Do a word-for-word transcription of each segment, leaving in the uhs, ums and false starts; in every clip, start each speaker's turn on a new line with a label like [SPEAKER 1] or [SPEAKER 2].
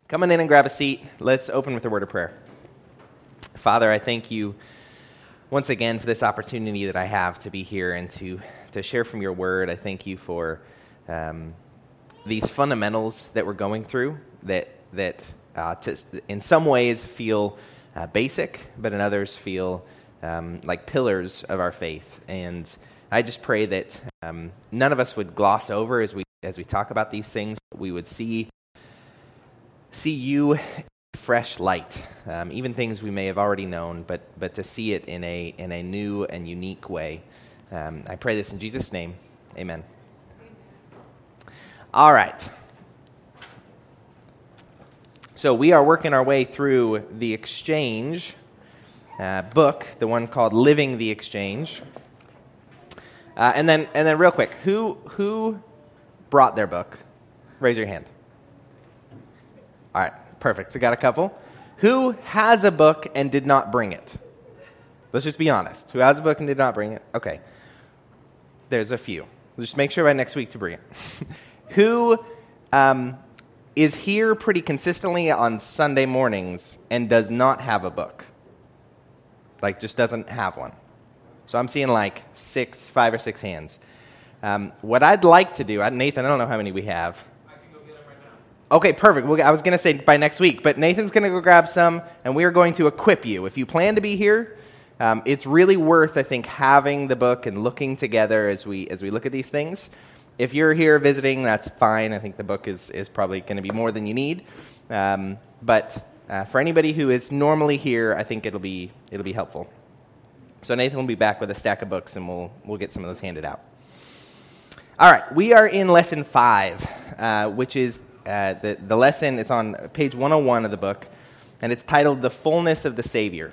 [SPEAKER 1] Come on in and grab a seat. Let's open with a word of prayer. Father, I thank you once again for this opportunity that I have to be here and to, to share from your word. I thank you for um, these fundamentals that we're going through that, that uh, to, in some ways feel uh, basic, but in others feel um, like pillars of our faith. And I just pray that um, none of us would gloss over as we as we talk about these things. We would see see you in fresh light, um, even things we may have already known, but but to see it in a in a new and unique way. Um, I pray this in Jesus' name. Amen. All right. So we are working our way through the Exchange uh, book, the one called Living the Exchange. Uh, and then and then real quick, who who brought their book? Raise your hand. All right, perfect. So got a couple. Who has a book and did not bring it? Let's just be honest. Who has a book and did not bring it? Okay. There's a few. Just make sure by next week to bring it. Who um, is here pretty consistently on Sunday mornings and does not have a book? Like, just doesn't have one. So I'm seeing like six, five or six hands. Um, what I'd like to do, Nathan, I don't know how many we have. Okay, perfect. We'll, I was going to say by next week, but Nathan's going to go grab some, and we are going to equip you. If you plan to be here, um, it's really worth, I think, having the book and looking together as we as we look at these things. If you're here visiting, that's fine. I think the book is, is probably going to be more than you need. Um, but uh, for anybody who is normally here, I think it'll be it'll be helpful. So Nathan will be back with a stack of books, and we'll we'll get some of those handed out. All right, we are in lesson five, uh, which is Uh, the, the lesson. It's on page one oh one of the book, and it's titled The Fullness of the Savior.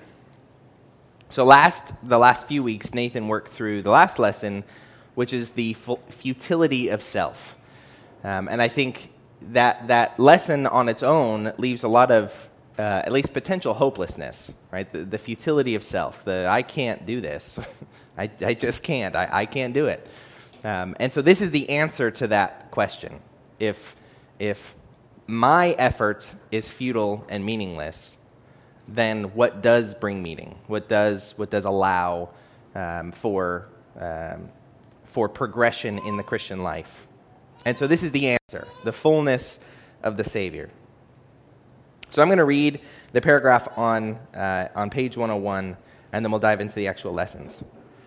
[SPEAKER 1] So last the last few weeks, Nathan worked through the last lesson, which is the fu- futility of self. Um, and I think that that lesson on its own leaves a lot of, uh, at least potential hopelessness, right? The, the futility of self, the I can't do this. I, I just can't. I, I can't do it. Um, and so this is the answer to that question. If If my effort is futile and meaningless, then what does bring meaning? What does what does allow um, for um, for progression in the Christian life? And so this is the answer: the fullness of the Savior. So I'm going to read the paragraph on uh, on page one oh one, and then we'll dive into the actual lessons.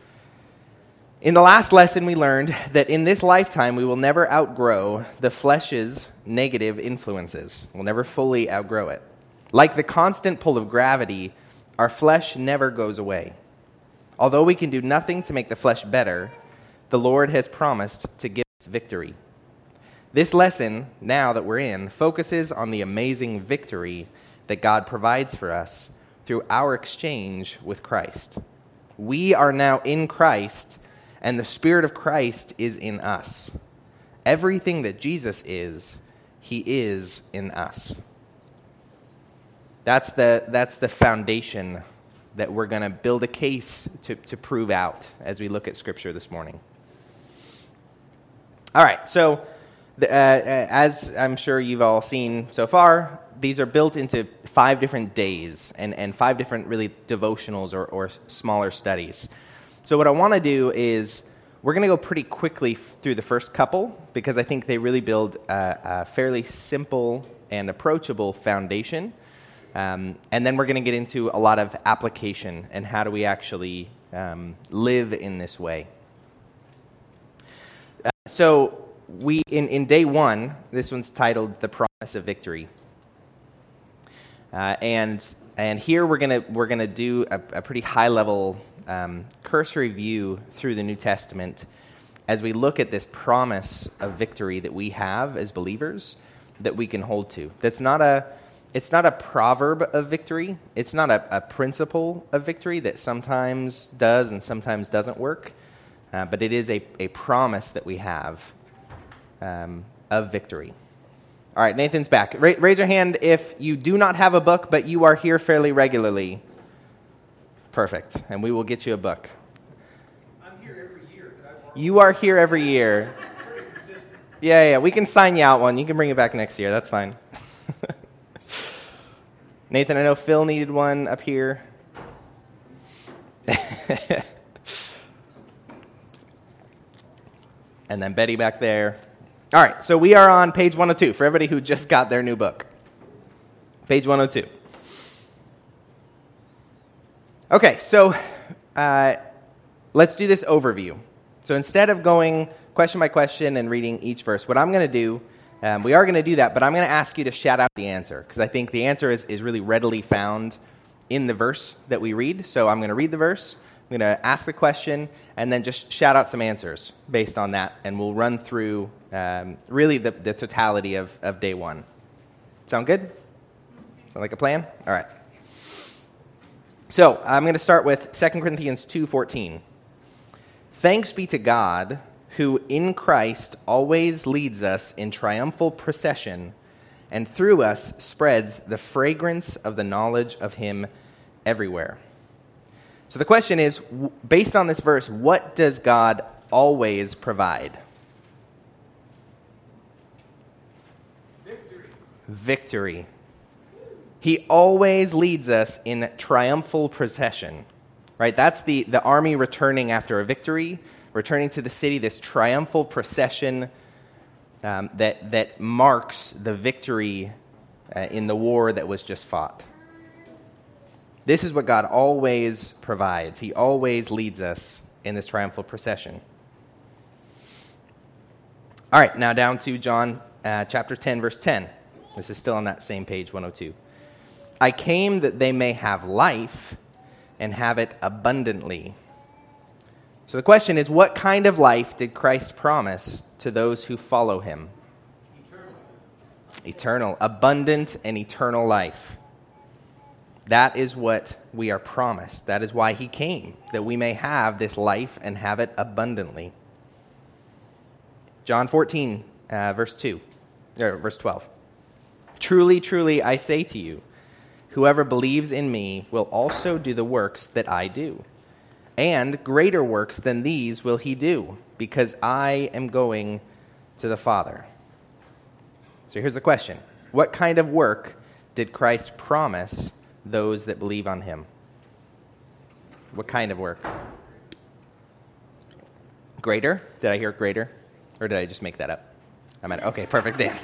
[SPEAKER 1] In the last lesson, we learned that in this lifetime, we will never outgrow the flesh's negative influences. We'll never fully outgrow it. Like the constant pull of gravity, our flesh never goes away. Although we can do nothing to make the flesh better, the Lord has promised to give us victory. This lesson, now that we're in, focuses on the amazing victory that God provides for us through our exchange with Christ. We are now in Christ, and the Spirit of Christ is in us. Everything that Jesus is, he is in us. That's the that's the foundation that we're going to build a case to, to prove out as we look at Scripture this morning. All right, so the, uh, as I'm sure you've all seen so far, these are built into five different days and, and five different really devotionals or, or smaller studies. So what I want to do is we're going to go pretty quickly through the first couple because I think they really build a, a fairly simple and approachable foundation. Um, and then we're going to get into a lot of application and how do we actually um, live in this way. Uh, so we in, in day one, this one's titled The Promise of Victory. Uh, and and here we're gonna we're gonna do a, a pretty high level um, cursory view through the New Testament as we look at this promise of victory that we have as believers that we can hold to. That's not a it's not a proverb of victory. It's not a, a principle of victory that sometimes does and sometimes doesn't work. Uh, but it is a, a promise that we have um, of victory. All right, Nathan's back. Ra- raise your hand if you do not have a book, but you are here fairly regularly. Perfect, and we will get you a book.
[SPEAKER 2] I'm here every year. Could I borrow
[SPEAKER 1] You are here every year. Yeah, yeah, we can sign you out one. You can bring it back next year. That's fine. Nathan, I know Phil needed one up here. And then Betty back there. All right, so we are on page one oh two for everybody who just got their new book. Page one oh two. Okay, so uh, let's do this overview. So instead of going question by question and reading each verse, what I'm going to do, um, we are going to do that, but I'm going to ask you to shout out the answer, because I think the answer is, is really readily found in the verse that we read. So I'm going to read the verse, I'm going to ask the question, and then just shout out some answers based on that, and we'll run through um, really the, the totality of, of day one. Sound good? Sound like a plan? All right. So I'm going to start with Second Corinthians two fourteen. Thanks be to God, who in Christ always leads us in triumphal procession, and through us spreads the fragrance of the knowledge of him everywhere. So the question is, based on this verse, what does God always provide?
[SPEAKER 2] Victory.
[SPEAKER 1] Victory. He always leads us in triumphal procession, right? That's the, the army returning after a victory, returning to the city, this triumphal procession um, that, that marks the victory uh, in the war that was just fought. This is what God always provides. He always leads us in this triumphal procession. All right, now down to John uh, chapter ten, verse ten. This is still on that same page, one oh two. I came that they may have life and have it abundantly. So the question is, what kind of life did Christ promise to those who follow him?
[SPEAKER 2] Eternal.
[SPEAKER 1] Eternal, abundant and eternal life. That is what we are promised. That is why he came, that we may have this life and have it abundantly. John fourteen, uh, verse two, or verse twelve. Truly, truly, I say to you, whoever believes in me will also do the works that I do. And greater works than these will he do, because I am going to the Father. So here's the question. What kind of work did Christ promise those that believe on him? What kind of work? Greater? Did I hear greater? Or did I just make that up? I meant, okay, perfect, Dan.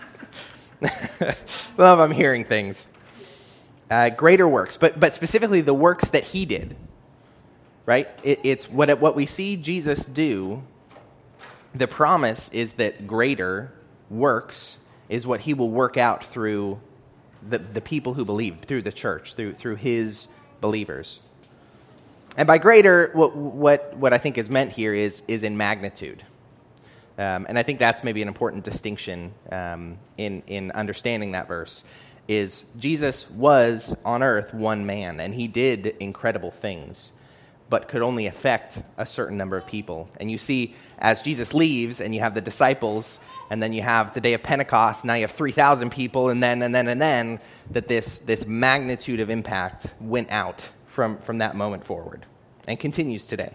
[SPEAKER 1] Love I'm hearing things. Uh, greater works, but but specifically the works that he did, right? It, it's what what we see Jesus do. The promise is that greater works is what he will work out through the, the people who believe, through the church, through through his believers. And by greater, what what what I think is meant here is is in magnitude. Um, and I think that's maybe an important distinction um, in in understanding that verse. Is Jesus was on earth one man, and he did incredible things, but could only affect a certain number of people. And you see, as Jesus leaves, and you have the disciples, and then you have the day of Pentecost, now you have three thousand people, and then, and then, and then, that this, this magnitude of impact went out from, from that moment forward, and continues today.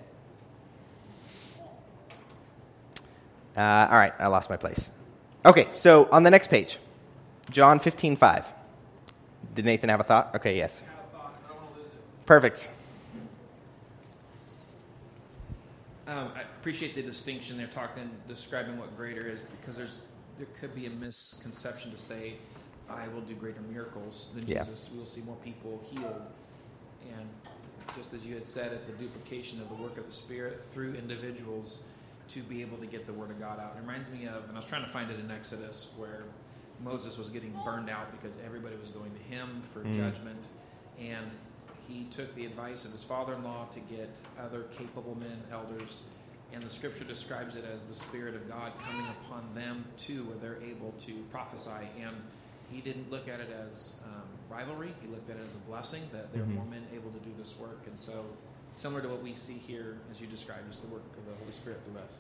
[SPEAKER 1] Uh, all right, I lost my place. Okay, so on the next page, John fifteen five. Did Nathan have a thought? Okay, yes.
[SPEAKER 2] I have a thought. I don't want to lose it.
[SPEAKER 1] Perfect.
[SPEAKER 3] Um, I appreciate the distinction they're talking, describing what greater is, because there's there could be a misconception to say, I will do greater miracles than
[SPEAKER 1] Yeah.
[SPEAKER 3] Jesus. We will see more people healed. And just as you had said, it's a duplication of the work of the Spirit through individuals to be able to get the Word of God out. It reminds me of, and I was trying to find it in Exodus, where Moses was getting burned out because everybody was going to him for
[SPEAKER 1] Mm.
[SPEAKER 3] judgment. And he took the advice of his father-in-law to get other capable men, elders, and the scripture describes it as the Spirit of God coming upon them too, where they're able to prophesy. And he didn't look at it as um, rivalry. He looked at it as a blessing that there are
[SPEAKER 1] Mhm.
[SPEAKER 3] more men able to do this work. And so similar to what we see here, as you described, is the work of the Holy Spirit through us.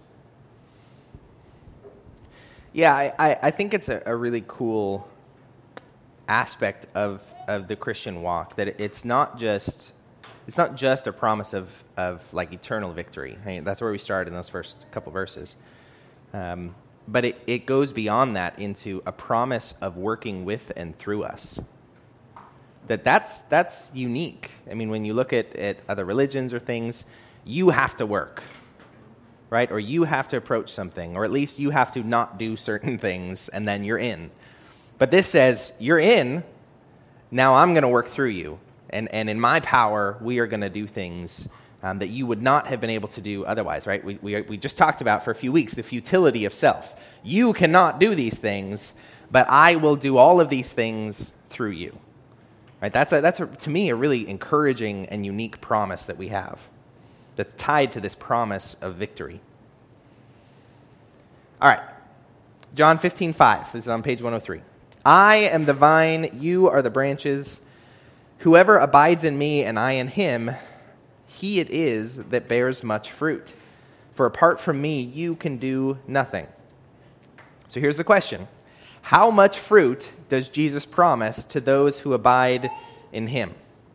[SPEAKER 1] Yeah, I, I, I think it's a, a really cool aspect of of the Christian walk, that it, it's not just it's not just a promise of, of like eternal victory. I mean, that's where we started in those first couple verses. Um, but it, it goes beyond that into a promise of working with and through us. that that's, that's unique. I mean, when you look at, at other religions or things, you have to work, right? Or you have to approach something, or at least you have to not do certain things, and then you're in. But this says, you're in, now I'm going to work through you. And, and in my power, we are going to do things um, that you would not have been able to do otherwise, right? We, we, we just talked about for a few weeks the futility of self. You cannot do these things, but I will do all of these things through you. Right? That's, a, that's a, to me, a really encouraging and unique promise that we have that's tied to this promise of victory. All right, John fifteen five. This is on page one oh three. I am the vine, you are the branches. Whoever abides in me and I in him, he it is that bears much fruit. For apart from me, you can do nothing. So here's the question. How much fruit does Jesus promise to those who abide in him?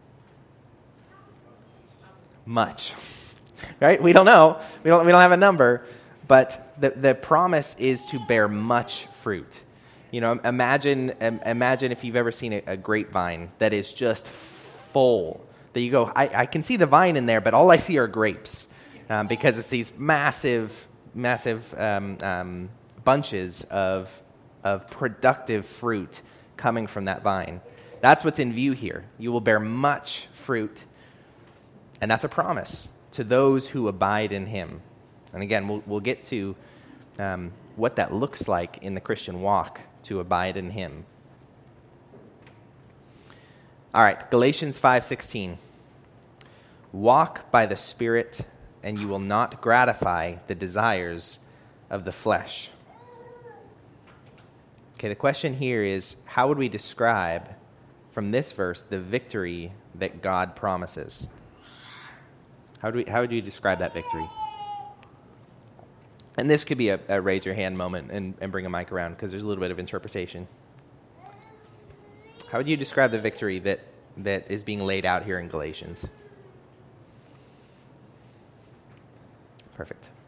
[SPEAKER 1] Much. Right? We don't know. We don't, we don't have a number. But the, the promise is to bear much fruit. You know, imagine imagine if you've ever seen a, a grapevine that is just full. That you go, I, I can see the vine in there, but all I see are grapes. Um, because it's these massive, massive um, um, bunches of, of productive fruit coming from that vine. That's what's in view here. You will bear much fruit. And that's a promise to those who abide in him. And again, we'll, we'll get to um, what that looks like in the Christian walk to abide in him. All right, Galatians five sixteen. Walk by the Spirit, and you will not gratify the desires of the flesh. Okay, the question here is, how would we describe from this verse the victory that God promises? How do we, how would you describe that victory? And this could be a, a raise your hand moment and, and bring a mic around because there's a little bit of interpretation. How would you describe the victory that, that is being laid out here in Galatians? Perfect.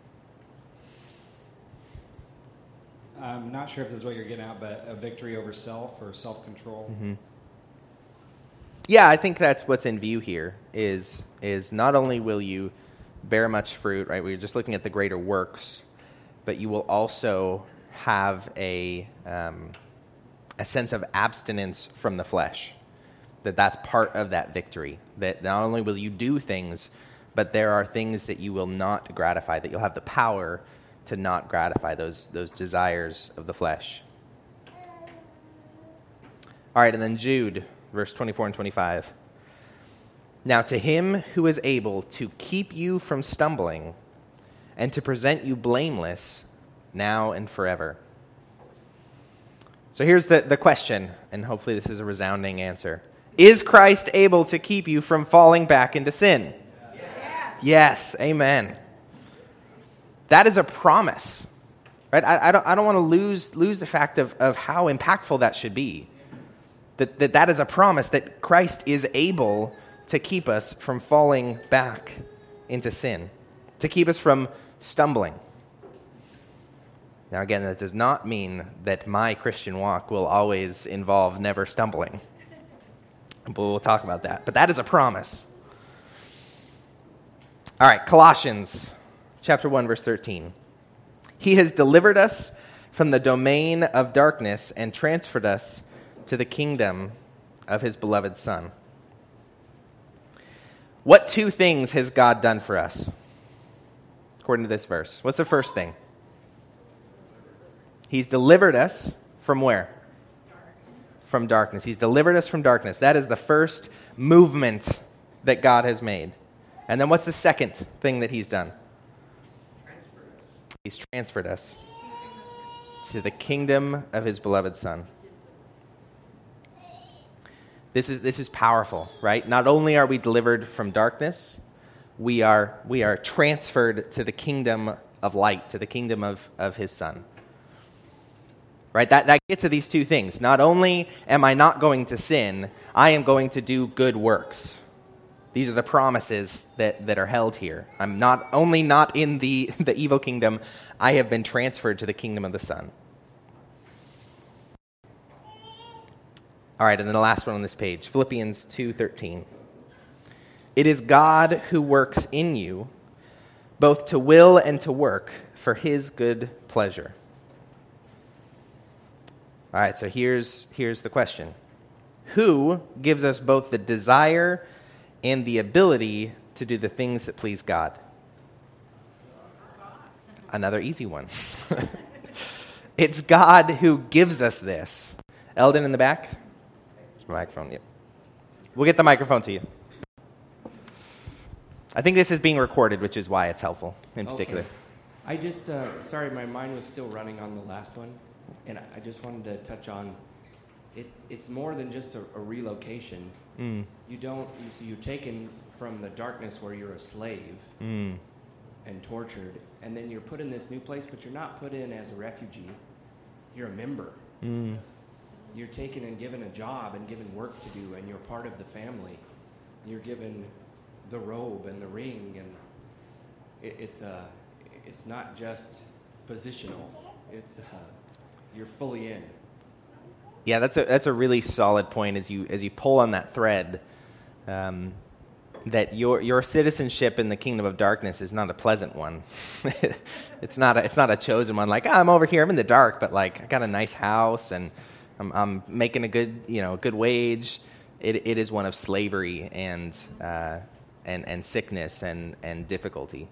[SPEAKER 4] I'm not sure if this is what you're getting at, but a victory over self or self-control.
[SPEAKER 1] Mm-hmm. Yeah, I think that's what's in view here, is, is not only will you bear much fruit, right? We were just looking at the greater works, but you will also have a um, a sense of abstinence from the flesh. That that's part of that victory. That not only will you do things, but there are things that you will not gratify. That you'll have the power to not gratify those those desires of the flesh. All right, and then Jude, verse twenty-four and twenty-five. Now to him who is able to keep you from stumbling and to present you blameless now and forever. So here's the, the question, and hopefully this is a resounding answer. Is Christ able to keep you from falling back into sin? Yes. Yes, amen. That is a promise, right? I, I don't, I don't want to lose, lose the fact of, of how impactful that should be. That, that that is a promise that Christ is able to keep us from falling back into sin, to keep us from stumbling. Now, again, that does not mean that my Christian walk will always involve never stumbling. But we'll talk about that. But that is a promise. All right, Colossians chapter one, verse thirteen. He has delivered us from the domain of darkness and transferred us to the kingdom of his beloved Son. What two things has God done for us, according to this verse? What's the first thing? He's delivered us from where? From darkness. He's delivered us from darkness. That is the first movement that God has made. And then what's the second thing that he's done? He's transferred us to the kingdom of his beloved Son. This is this is powerful, right? Not only are we delivered from darkness, we are we are transferred to the kingdom of light, to the kingdom of, of his Son. Right? That that gets to these two things. Not only am I not going to sin, I am going to do good works. These are the promises that, that are held here. I'm not only not in the, the evil kingdom, I have been transferred to the kingdom of the Son. All right, and then the last one on this page, Philippians two thirteen. It is God who works in you, both to will and to work for his good pleasure. All right, so here's, here's the question. Who gives us both the desire and the ability to do the things that please God? Another easy one. It's God who gives us this. Eldon in the back? It's my microphone, yep. We'll get the microphone to you. I think this is being recorded, which is why it's helpful in particular.
[SPEAKER 5] Okay. I just, uh, sorry, my mind was still running on the last one, and I just wanted to touch on, it. it's more than just a, a relocation.
[SPEAKER 1] Mm.
[SPEAKER 5] You don't, you see, you're taken from the darkness where you're a slave
[SPEAKER 1] Mm.
[SPEAKER 5] and tortured, and then you're put in this new place, but you're not put in as a refugee. You're a member.
[SPEAKER 1] Mm.
[SPEAKER 5] You're taken and given a job and given work to do, and you're part of the family. You're given the robe and the ring, and it, it's uh, it's not just positional. It's uh, you're fully in.
[SPEAKER 1] Yeah, that's a that's a really solid point as you as you pull on that thread. Um, that your your citizenship in the kingdom of darkness is not a pleasant one. it's not a, it's not a chosen one. Like, oh, I'm over here, I'm in the dark, but like I got a nice house and I'm I'm making a good you know good wage. It it is one of slavery and uh, and and sickness and and difficulty.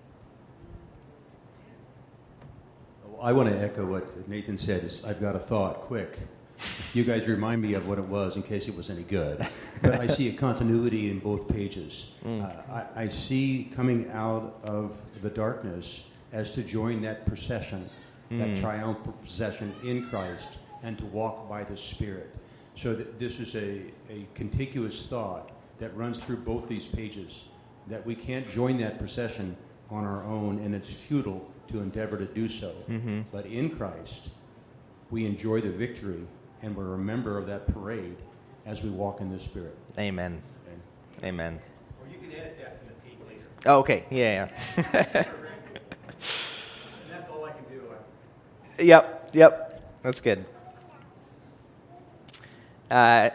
[SPEAKER 6] I want to echo what Nathan said. Is I've got a thought. Quick. You guys remind me of what it was in case it was any good. But I see a continuity in both pages. Mm. Uh, I, I see coming out of the darkness as to join that procession, mm. that triumphal procession in Christ, and to walk by the Spirit. So that this is a, a contiguous thought that runs through both these pages, that we can't join that procession on our own, and it's futile to endeavor to do so. Mm-hmm. But in Christ, we enjoy the victory, and we're a member of that parade as we walk in the Spirit.
[SPEAKER 1] Amen.
[SPEAKER 6] Okay.
[SPEAKER 1] Amen.
[SPEAKER 2] Or you can edit that from the tape later.
[SPEAKER 1] Oh, okay. Yeah, yeah.
[SPEAKER 2] And that's all I can do.
[SPEAKER 1] Yep, yep. That's good. Uh,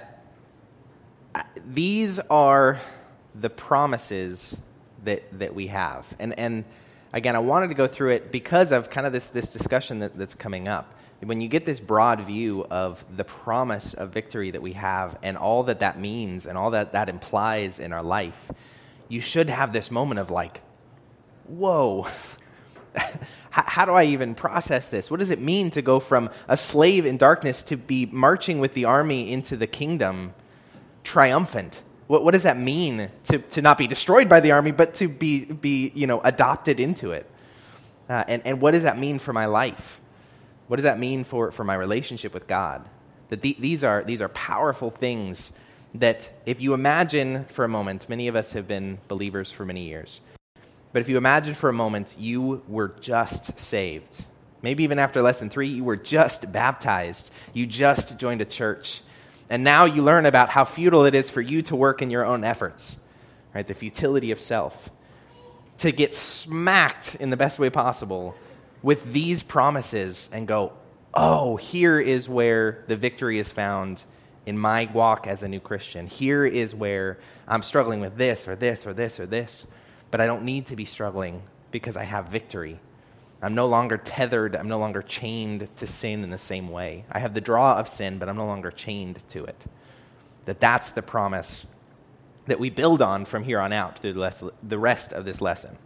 [SPEAKER 1] these are the promises that that we have. And and again, I wanted to go through it because of kind of this, this discussion that, that's coming up. When you get this broad view of the promise of victory that we have and all that that means and all that that implies in our life, you should have this moment of like, whoa, how, how do I even process this? What does it mean to go from a slave in darkness to be marching with the army into the kingdom triumphant? What, what does that mean to, to not be destroyed by the army, but to be, be you know, adopted into it? Uh, and, and what does that mean for my life? What does that mean for, for my relationship with God? That the, these are these are powerful things that if you imagine for a moment, many of us have been believers for many years, but if you imagine for a moment you were just saved, maybe even after lesson three, you were just baptized, you just joined a church, and now you learn about how futile it is for you to work in your own efforts, right? The futility of self. To get smacked in the best way possible with these promises and go, oh, here is where the victory is found in my walk as a new Christian. Here is where I'm struggling with this or this or this or this, but I don't need to be struggling because I have victory. I'm no longer tethered. I'm no longer chained to sin in the same way. I have the draw of sin, but I'm no longer chained to it. That that's the promise that we build on from here on out through the rest of this lesson.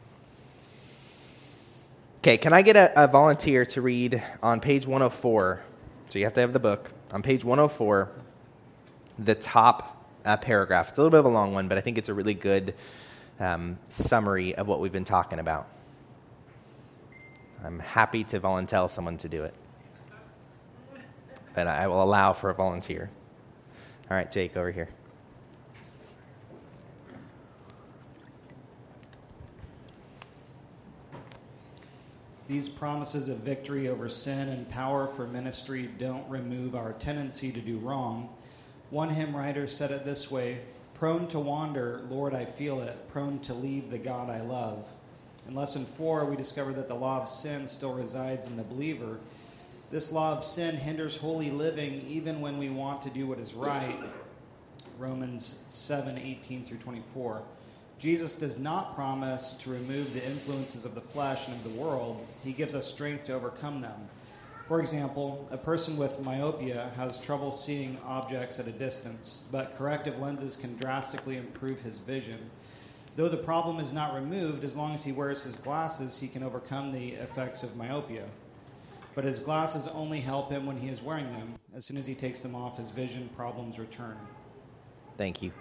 [SPEAKER 1] Okay, can I get a, a volunteer to read on page one oh four? So you have to have the book. On page one oh four, the top uh, paragraph. It's a little bit of a long one, but I think it's a really good um, summary of what we've been talking about. I'm happy to volunteer someone to do it. But I will allow for a volunteer. All right, Jake, over here.
[SPEAKER 4] These promises of victory over sin and power for ministry don't remove our tendency to do wrong. One hymn writer said it this way: prone to wander, Lord, I feel it, prone to leave the God I love. In lesson four, we discovered that the law of sin still resides in the believer. This law of sin hinders holy living even when we want to do what is right. Romans seven, eighteen through twenty-four. Jesus does not promise to remove the influences of the flesh and of the world. He gives us strength to overcome them. For example, a person with myopia has trouble seeing objects at a distance, but corrective lenses can drastically improve his vision. Though the problem is not removed, as long as he wears his glasses, he can overcome the effects of myopia. But his glasses only help him when he is wearing them. As soon as he takes them off, his vision problems return.
[SPEAKER 1] Thank you.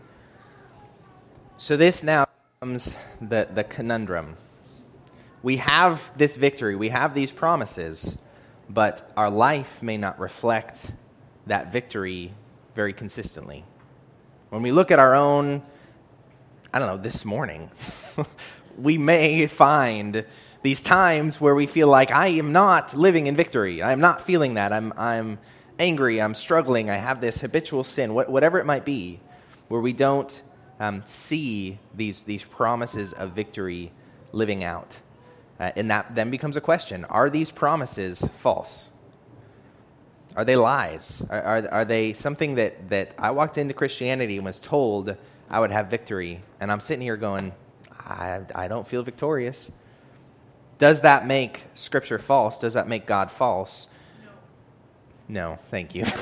[SPEAKER 1] So this now becomes the, the conundrum. We have this victory, we have these promises, but our life may not reflect that victory very consistently. When we look at our own, I don't know, this morning, we may find these times where we feel like I am not living in victory. I am not feeling that. I'm I'm angry. I'm struggling. I have this habitual sin, what, whatever it might be, where we don't um, see these these promises of victory living out. Uh, and that then becomes a question. Are these promises false? Are they lies? Are, are, are they something that, that I walked into Christianity and was told I would have victory, and I'm sitting here going, I, I don't feel victorious? Does that make Scripture false? Does that make God false? No. No, thank you.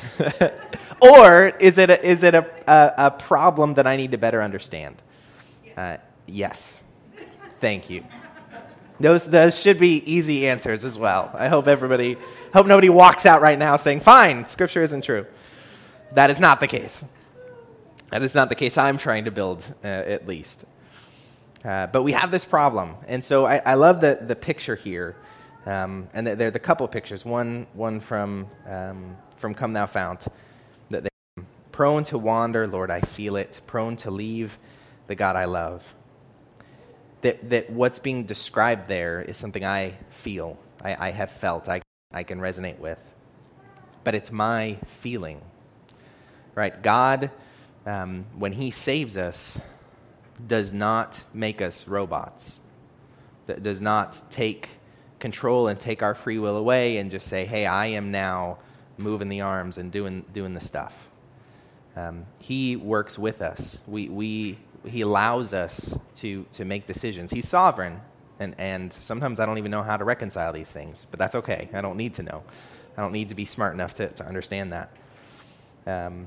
[SPEAKER 1] Or is it a, is it a, a, a problem that I need to better understand? Uh, yes. Thank you. Those those should be easy answers as well. I hope everybody, hope nobody walks out right now saying, fine, Scripture isn't true. That is not the case. That is not the case I'm trying to build, uh, at least. Uh, but we have this problem. And so I, I love the, the picture here. Um, and there are the couple pictures. One one from um, from Come Thou Fount. That they, prone to wander, Lord, I feel it. Prone to leave the God I love. That that what's being described there is something I feel, I, I have felt, I, I can resonate with. But it's my feeling, right? God, um, when he saves us, does not make us robots. That does not take control and take our free will away and just say, hey, I am now moving the arms and doing doing the stuff. Um, he works with us. We we he allows us to to make decisions. He's sovereign, and and sometimes I don't even know how to reconcile these things, but that's okay. I don't need to know. I don't need to be smart enough to, to understand that. Um,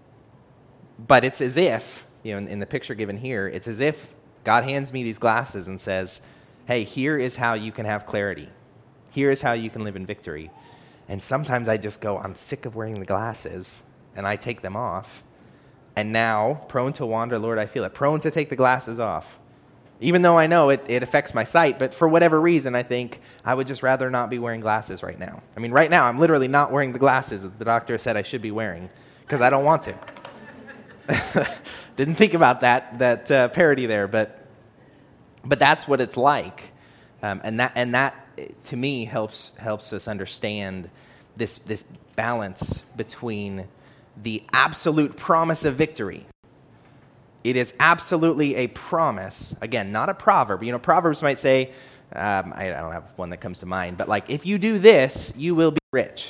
[SPEAKER 1] but it's as if, you know, in, in the picture given here, it's as if God hands me these glasses and says, hey, here is how you can have clarity. Here is how you can live in victory. And sometimes I just go, I'm sick of wearing the glasses, and I take them off. And now, prone to wander, Lord, I feel it. Prone to take the glasses off. Even though I know it, it affects my sight, but for whatever reason, I think I would just rather not be wearing glasses right now. I mean, right now, I'm literally not wearing the glasses that the doctor said I should be wearing, because I don't want to. Didn't think about that that uh, parody there, but but that's what it's like, um, and that and that to me helps helps us understand this this balance between the absolute promise of victory. It is absolutely a promise. Again, not a proverb. You know, Proverbs might say, um, I, I don't have one that comes to mind, but like, if you do this, you will be rich.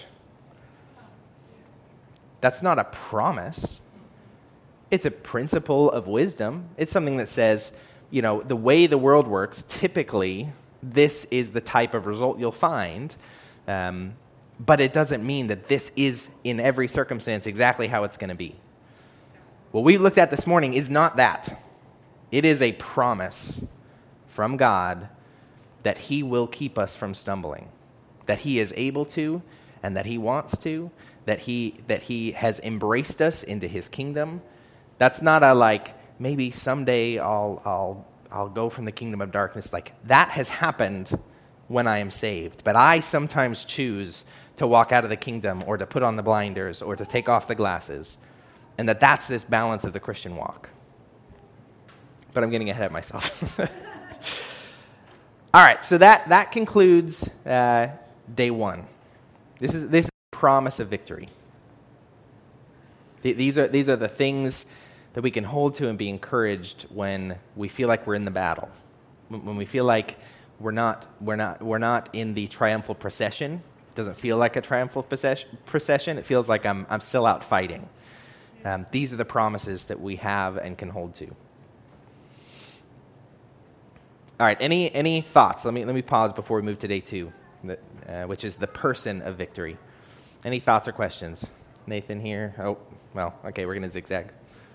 [SPEAKER 1] That's not a promise. It's a principle of wisdom. It's something that says, you know, the way the world works, typically, this is the type of result you'll find. Um, but it doesn't mean that this is, in every circumstance, exactly how it's going to be. What we looked at this morning is not that. It is a promise from God that he will keep us from stumbling, that he is able to, and that he wants to, that he that he has embraced us into his kingdom. That's not a like, maybe someday I'll I'll I'll go from the kingdom of darkness. Like, that has happened when I am saved. But I sometimes choose to walk out of the kingdom, or to put on the blinders, or to take off the glasses. And that that's this balance of the Christian walk. But I'm getting ahead of myself. All right, so that, that concludes uh, day one. This is this is the promise of victory. Th- these are these are the things that we can hold to and be encouraged when we feel like we're in the battle. When, when we feel like we're not we're not we're not in the triumphal procession, doesn't feel like a triumphal procession. It feels like I'm, I'm still out fighting. Um, these are the promises that we have and can hold to. All right, any any thoughts? Let me let me pause before we move to day two, uh, which is the person of victory. Any thoughts or questions? Nathan here? Oh, well, okay, we're going to zigzag.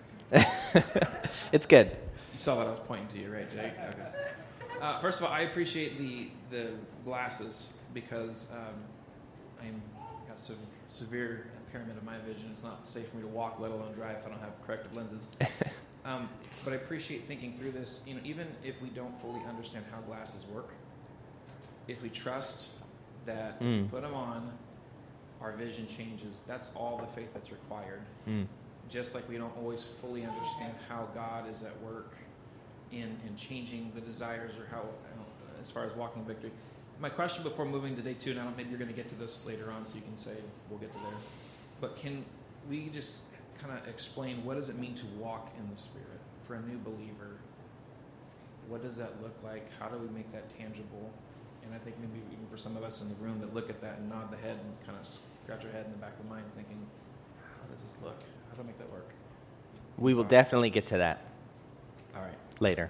[SPEAKER 1] It's good.
[SPEAKER 3] You saw that I was pointing to you, right, Jake? Okay. Uh, first of all, I appreciate the the glasses because um, I'm got some severe impairment of my vision. It's not safe for me to walk, let alone drive, if I don't have corrective lenses. Um, but I appreciate thinking through this. You know, even if we don't fully understand how glasses work, if we trust that
[SPEAKER 1] Mm.
[SPEAKER 3] if we put them on, our vision changes. That's all the faith that's required.
[SPEAKER 1] Mm.
[SPEAKER 3] Just like we don't always fully understand how God is at work in, in changing the desires or how, as far as walking in victory. My question before moving to day two, and I don't, maybe you're going to get to this later on, so you can say we'll get to there. But can we just kind of explain what does it mean to walk in the Spirit for a new believer? What does that look like? How do we make that tangible? And I think maybe even for some of us in the room that look at that and nod the head and kind of scratch our head in the back of the mind thinking, how does this look? How do I make that work?
[SPEAKER 1] We will definitely get to that
[SPEAKER 3] All right.
[SPEAKER 1] later.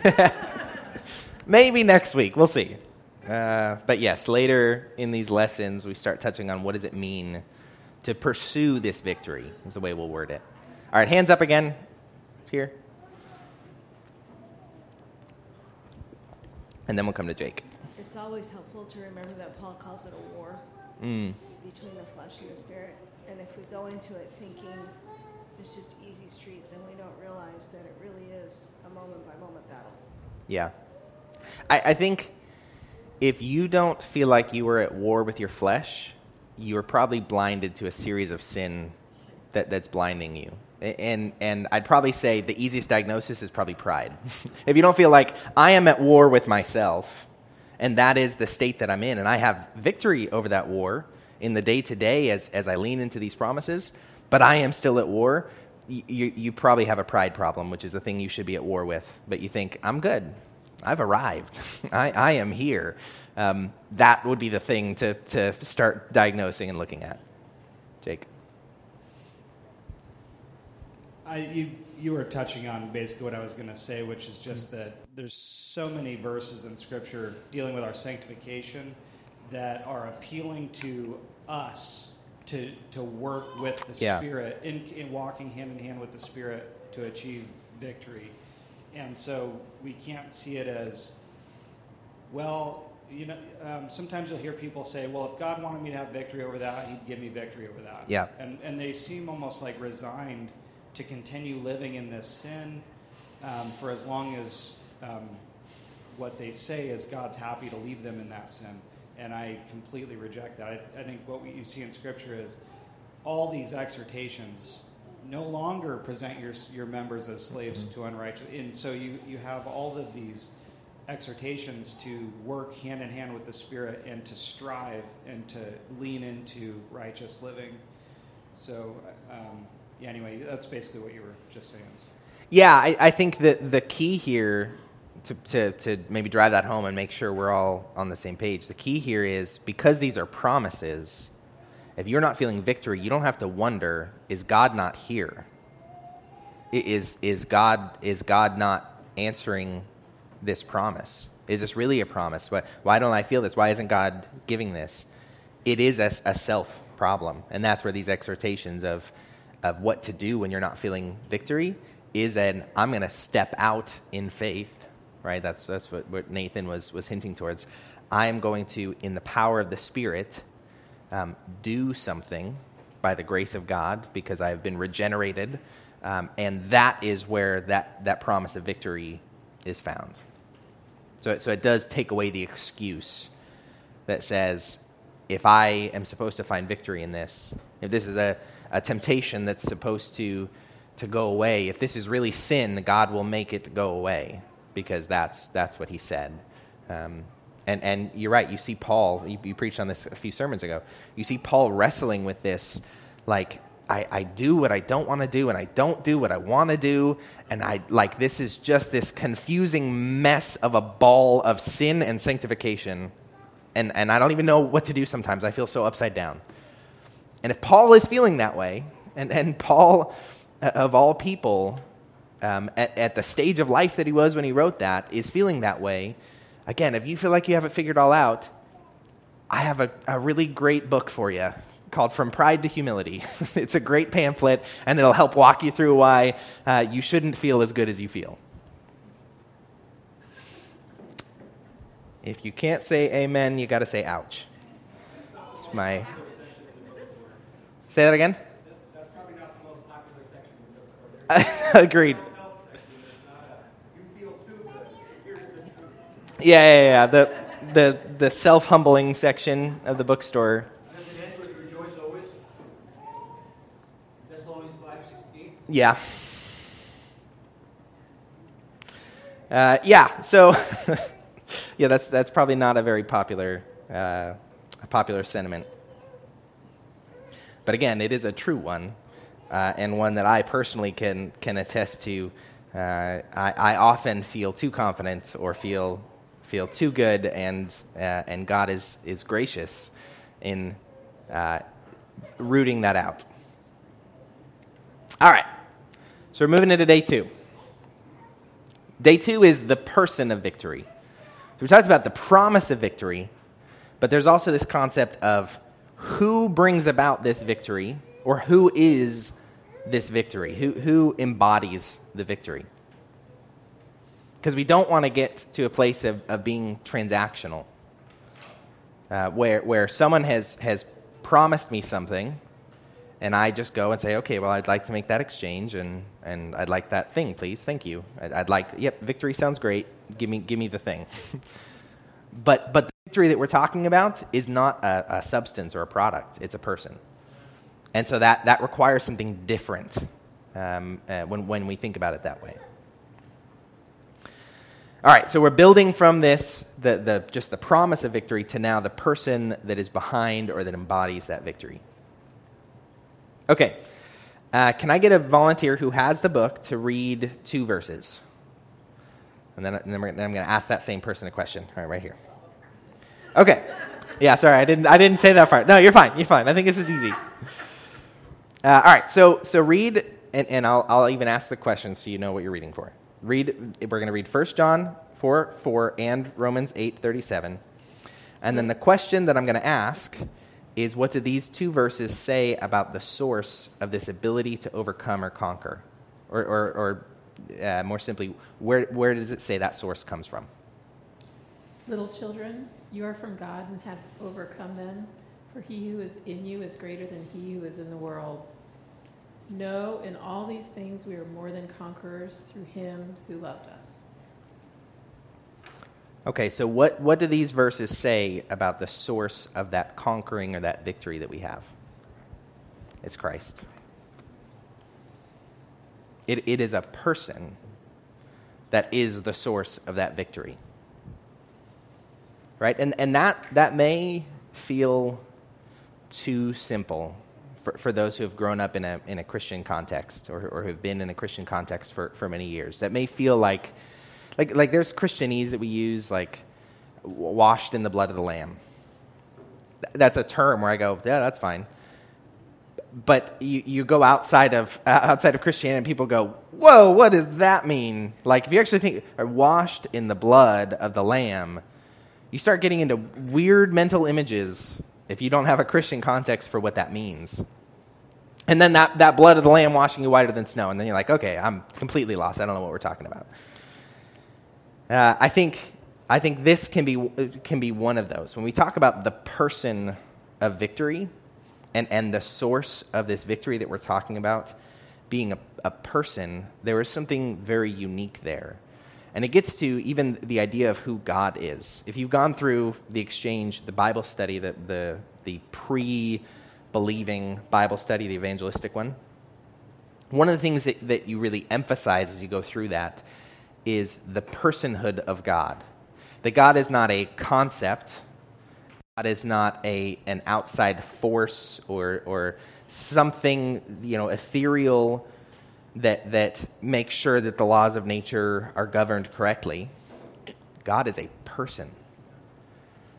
[SPEAKER 1] Maybe next week. We'll see. Uh, but yes, later in these lessons, we start touching on what does it mean to pursue this victory is the way we'll word it. All right, hands up again here. And then we'll come to Jake.
[SPEAKER 7] It's always helpful to remember that Paul calls it a war
[SPEAKER 1] Mm.
[SPEAKER 7] between the flesh and the spirit. And if we go into it thinking it's just easy street, then we don't realize that it really is a moment-by-moment battle.
[SPEAKER 1] Yeah. I, I think if you don't feel like you were at war with your flesh, you're probably blinded to a series of sin that, that's blinding you. And and I'd probably say the easiest diagnosis is probably pride. If you don't feel like I am at war with myself, and that is the state that I'm in, and I have victory over that war in the day-to-day as, as I lean into these promises, but I am still at war, you, you probably have a pride problem, which is the thing you should be at war with. But you think, I'm good. I've arrived. I, I am here. Um, that would be the thing to, to start diagnosing and looking at. Jake?
[SPEAKER 4] I, you you were touching on basically what I was going to say, which is just that there's so many verses in Scripture dealing with our sanctification that are appealing to us to to work with the
[SPEAKER 1] Yeah.
[SPEAKER 4] Spirit, in, in walking hand in hand with the Spirit to achieve victory. And so we can't see it as, well, you know, um, sometimes you'll hear people say, well, if God wanted me to have victory over that, he'd give me victory over that.
[SPEAKER 1] Yeah.
[SPEAKER 4] And, and they seem almost like resigned to continue living in this sin um, for as long as um, what they say is God's happy to leave them in that sin. And I completely reject that. I, th- I think what we, you see in Scripture is all these exhortations no longer present your your members as slaves mm-hmm. to unrighteous. And so you, you have all of these exhortations to work hand in hand with the Spirit and to strive and to lean into righteous living. So, um, yeah, anyway, that's basically what you were just saying.
[SPEAKER 1] Yeah, I, I think that the key here, to, to, to maybe drive that home and make sure we're all on the same page, the key here is because these are promises, if you're not feeling victory, you don't have to wonder, is God not here? I- Is, is, God, is God not answering this promise? Is this really a promise? Why, why don't I feel this? Why isn't God giving this? It is a, a self problem, and that's where these exhortations of of what to do when you're not feeling victory is an I'm going to step out in faith, right? That's that's what, what Nathan was was hinting towards. I am going to, in the power of the Spirit, um, do something by the grace of God because I have been regenerated, um, and that is where that, that promise of victory is found. So, so it does take away the excuse that says, if I am supposed to find victory in this, if this is a, a temptation that's supposed to, to go away, if this is really sin, God will make it go away because that's that's what he said. Um, and, and you're right, you see Paul, you, you preached on this a few sermons ago, you see Paul wrestling with this, like, I, I do what I don't want to do, and I don't do what I want to do, and I like this is just this confusing mess of a ball of sin and sanctification. and, and I don't even know what to do sometimes. I feel so upside down. And if Paul is feeling that way, and, and Paul, uh, of all people, um, at, at the stage of life that he was when he wrote that, is feeling that way, again, if you feel like you have it figured all out, I have a, a really great book for you called From Pride to Humility. It's a great pamphlet, and it'll help walk you through why uh, you shouldn't feel as good as you feel. If you can't say amen, you got to say ouch. That's my... Say that again?
[SPEAKER 2] That's probably not the most popular section of the book.
[SPEAKER 1] Agreed. Yeah, yeah, yeah. The the the self-humbling section of the bookstore.
[SPEAKER 2] Does it end with rejoice always? Thessalonians five sixteen.
[SPEAKER 1] Yeah. Uh, yeah. So, yeah, that's that's probably not a very popular uh, a popular sentiment. But again, it is a true one, uh, and one that I personally can can attest to. Uh, I, I often feel too confident or feel feel too good, and uh, and God is is gracious in uh, rooting that out. All right, so we're moving into day two. Day two is the person of victory. So we talked about the promise of victory, but there's also this concept of who brings about this victory, or who is this victory? Who who embodies the victory? Because we don't want to get to a place of, of being transactional, uh, where where someone has, has promised me something, and I just go and say, okay, well, I'd like to make that exchange, and, and I'd like that thing, please, thank you. I'd, I'd like, yep, victory sounds great, give me give me the thing. but but the victory that we're talking about is not a, a substance or a product, it's a person. And so that, that requires something different um, uh, when, when we think about it that way. All right, so we're building from this, the, the just the promise of victory, to now the person that is behind or that embodies that victory. Okay, uh, can I get a volunteer who has the book to read two verses? And then, and then, then I'm going to ask that same person a question. All right, right here. Okay. Yeah, sorry, I didn't I didn't say that part. No, you're fine. You're fine. I think this is easy. Uh, all right, so so read, and, and I'll I'll even ask the question so you know what you're reading for. Read. We're going to read First John four four and Romans eight thirty-seven, and then the question that I'm going to ask is, what do these two verses say about the source of this ability to overcome or conquer, or or, or uh, more simply, where where does it say that source comes from?
[SPEAKER 8] Little children, you are from God and have overcome them, for he who is in you is greater than he who is in the world. No, in all these things we are more than conquerors through him who loved us.
[SPEAKER 1] Okay, so what, what do these verses say about the source of that conquering or that victory that we have? It's Christ. It, it is a person that is the source of that victory. Right? And and that that may feel too simple for, for those who have grown up in a in a Christian context, or or have been in a Christian context for, for many years. That may feel like like like there's Christianese that we use, like washed in the blood of the Lamb. That's a term where I go, yeah, that's fine. But you, you go outside of uh, outside of Christianity, and people go, whoa, what does that mean? Like, if you actually think, are washed in the blood of the Lamb, you start getting into weird mental images if you don't have a Christian context for what that means. And then that, that blood of the Lamb washing you whiter than snow, and then you're like, okay, I'm completely lost. I don't know what we're talking about. Uh, I think I think this can be can be one of those. When we talk about the person of victory, and, and the source of this victory that we're talking about being a, a person, there is something very unique there. And it gets to even the idea of who God is. If you've gone through the exchange, the Bible study, the the, the pre-believing Bible study, the evangelistic one, one of the things that, that you really emphasize as you go through that is the personhood of God. That God is not a concept. God is not a an outside force or or something, you know, ethereal that that makes sure that the laws of nature are governed correctly. God is a person.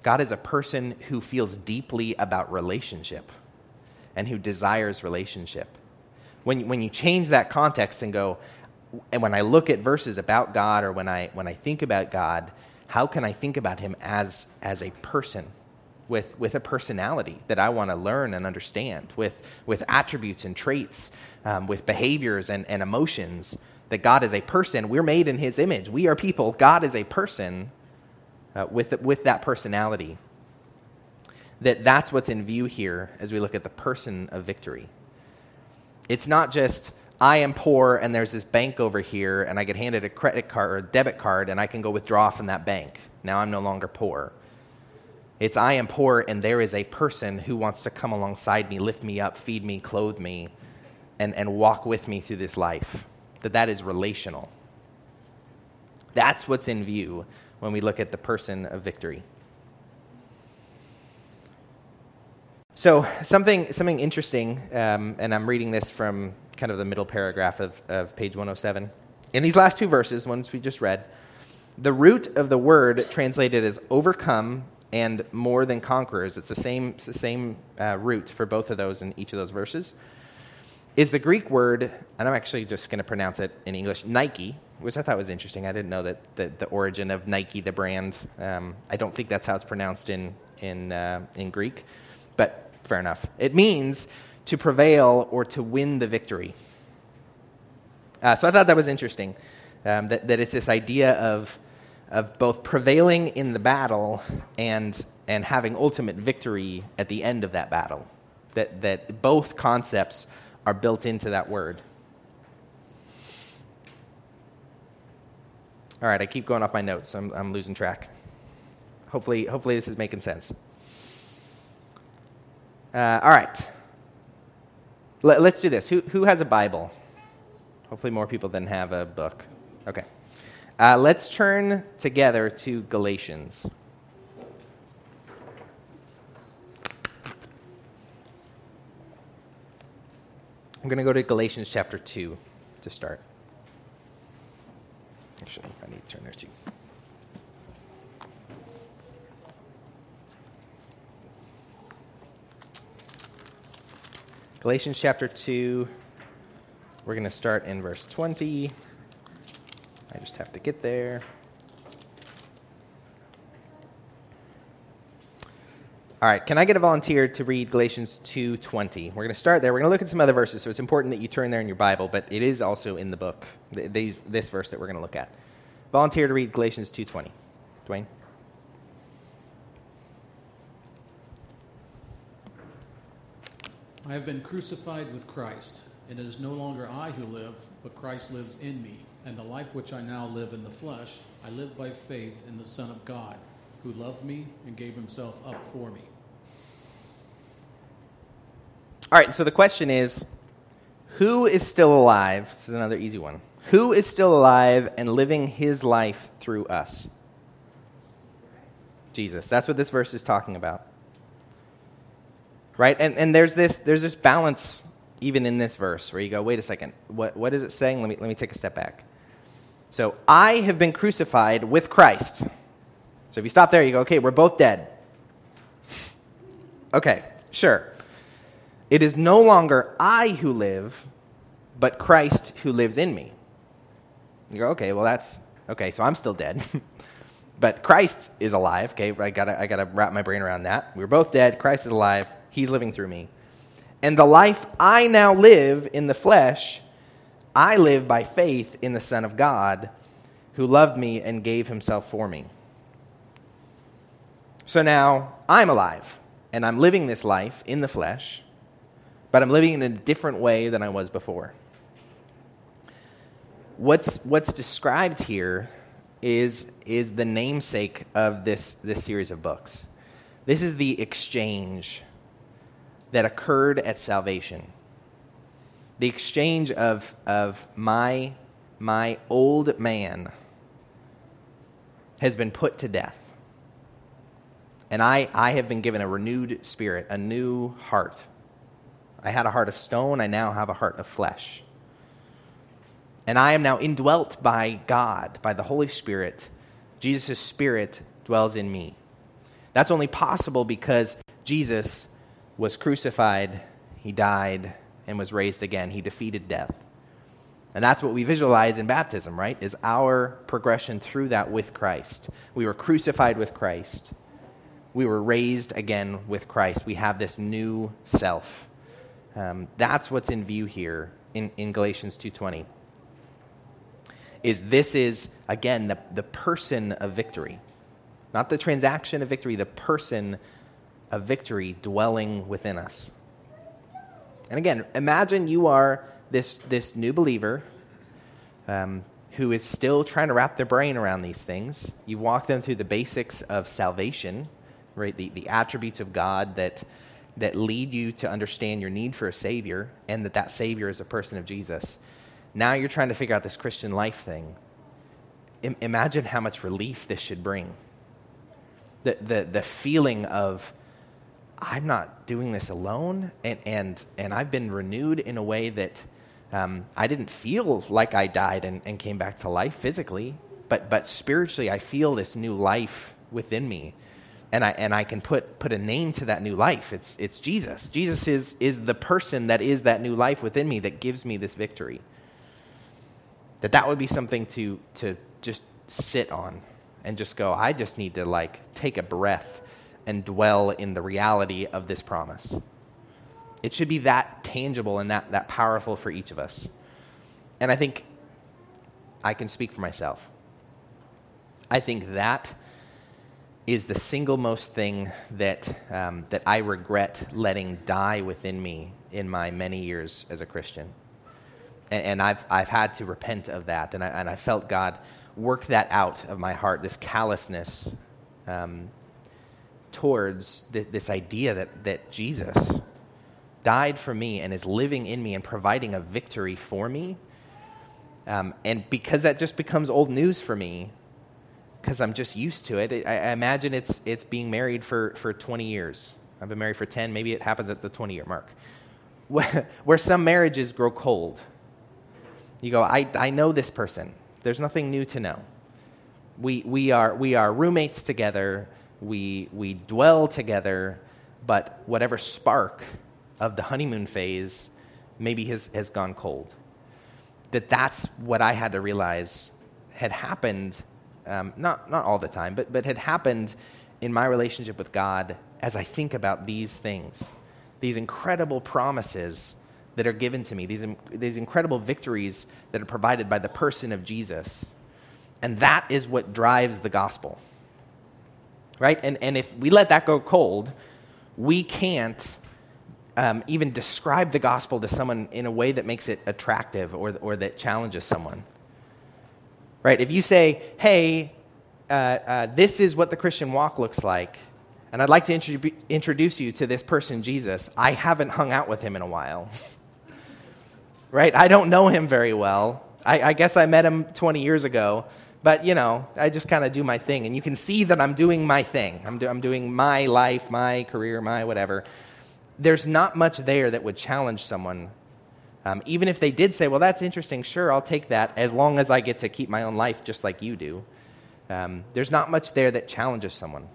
[SPEAKER 1] God is a person who feels deeply about relationship and who desires relationship. When, when you change that context and go, and when I look at verses about God, or when I when I think about God, how can I think about him as, as a person with, with a personality that I want to learn and understand, with, with attributes and traits, um, with behaviors and, and emotions, that God is a person. We're made in his image. We are people. God is a person uh, with, with that personality. That that's what's in view here as we look at the person of victory. It's not just, I am poor and there's this bank over here and I get handed a credit card or a debit card and I can go withdraw from that bank. Now I'm no longer poor. It's, I am poor and there is a person who wants to come alongside me, lift me up, feed me, clothe me, and, and walk with me through this life. That that is relational. That's what's in view when we look at the person of victory. So something something interesting, um, and I'm reading this from kind of the middle paragraph of, of page one oh seven. In these last two verses, ones we just read, the root of the word translated as overcome and more than conquerors, it's the same, it's the same uh, root for both of those in each of those verses, is the Greek word, and I'm actually just going to pronounce it in English, Nike, which I thought was interesting. I didn't know that the, the origin of Nike, the brand, um, I don't think that's how it's pronounced in, in, uh, in Greek, but fair enough. It means to prevail or to win the victory. Uh, so I thought that was interesting, um, that, that it's this idea of of both prevailing in the battle and and having ultimate victory at the end of that battle. That that both concepts are built into that word. All right, I keep going off my notes, so I'm, I'm losing track. Hopefully, hopefully this is making sense. Uh, all right. Let, let's do this. Who who has a Bible? Hopefully more people than have a book. Okay. Uh, let's turn together to Galatians. I'm going to go to Galatians chapter two to start. Actually, I need to turn there too. Galatians chapter two, we're going to start in verse twenty. I just have to get there. All right, can I get a volunteer to read Galatians two twenty? We're going to start there. We're going to look at some other verses, so it's important that you turn there in your Bible, but it is also in the book, these, this verse that we're going to look at. Volunteer to read Galatians two twenty. Dwayne?
[SPEAKER 9] I have been crucified with Christ, and it is no longer I who live, but Christ lives in me. And the life which I now live in the flesh, I live by faith in the Son of God, who loved me and gave himself up for me.
[SPEAKER 1] All right, so the question is, who is still alive? This is another easy one. Who is still alive and living his life through us? Jesus. That's what this verse is talking about. Right? And and there's this there's this balance even in this verse where you go, wait a second, what what is it saying? Let me let me take a step back. So I have been crucified with Christ. So if you stop there, you go, okay, we're both dead. Okay, sure. It is no longer I who live, but Christ who lives in me. You go, okay, well that's, okay, so I'm still dead. But Christ is alive, okay? I gotta, I gotta wrap my brain around that. We're both dead, Christ is alive, he's living through me. And the life I now live in the flesh, I live by faith in the Son of God, who loved me and gave himself for me. So now I'm alive, and I'm living this life in the flesh, but I'm living in a different way than I was before. What's what's described here is, is the namesake of this, this series of books. This is the exchange that occurred at salvation. The exchange of, of my, my old man has been put to death. And I, I have been given a renewed spirit, a new heart. I had a heart of stone, I now have a heart of flesh. And I am now indwelt by God, by the Holy Spirit. Jesus' Spirit dwells in me. That's only possible because Jesus was crucified, he died, and was raised again. He defeated death. And that's what we visualize in baptism, right? Is our progression through that with Christ. We were crucified with Christ. We were raised again with Christ. We have this new self. Um, that's what's in view here in, in Galatians two twenty. Is this is, again, the, the person of victory. Not the transaction of victory, the person of victory dwelling within us. And again, imagine you are this, this new believer um, who is still trying to wrap their brain around these things. You walk them through the basics of salvation, right? The, the attributes of God that, that lead you to understand your need for a Savior, and that that Savior is a person of Jesus. Now you're trying to figure out this Christian life thing. I, imagine how much relief this should bring. The, the, the feeling of, I'm not doing this alone, and, and, and I've been renewed in a way that um, I didn't feel like I died and, and came back to life physically, but, but spiritually I feel this new life within me. And I and I can put put a name to that new life. It's it's Jesus. Jesus is is the person that is that new life within me that gives me this victory. That that would be something to to just sit on and just go, I just need to like take a breath and dwell in the reality of this promise. It should be that tangible and that that powerful for each of us. And I think I can speak for myself. I think that is the single most thing that um, that I regret letting die within me in my many years as a Christian, and, and I've I've had to repent of that, and I and I felt God work that out of my heart, this callousness um, towards th- this idea that that Jesus died for me and is living in me and providing a victory for me, um, and because that just becomes old news for me. Because I'm just used to it. I, I imagine it's it's being married for, for twenty years. I've been married for ten. Maybe it happens at the twenty-year mark. Where, where some marriages grow cold. You go, I, I know this person. There's nothing new to know. We we are we are roommates together. We we dwell together. But whatever spark of the honeymoon phase maybe has, has gone cold. That that's what I had to realize had happened. Um, not not all the time, but but had happened in my relationship with God as I think about these things, these incredible promises that are given to me, these these incredible victories that are provided by the person of Jesus, and that is what drives the gospel, right? And and if we let that go cold, we can't um, even describe the gospel to someone in a way that makes it attractive or or that challenges someone. Right? If you say, hey, uh, uh, this is what the Christian walk looks like, and I'd like to intru- introduce you to this person, Jesus. I haven't hung out with him in a while. Right? I don't know him very well. I, I guess I met him twenty years ago, but, you know, I just kind of do my thing. And you can see that I'm doing my thing. I'm, do- I'm doing my life, my career, my whatever. There's not much there that would challenge someone. Um, even if they did say, well, that's interesting, sure, I'll take that, as long as I get to keep my own life just like you do. Um, there's not much there that challenges someone.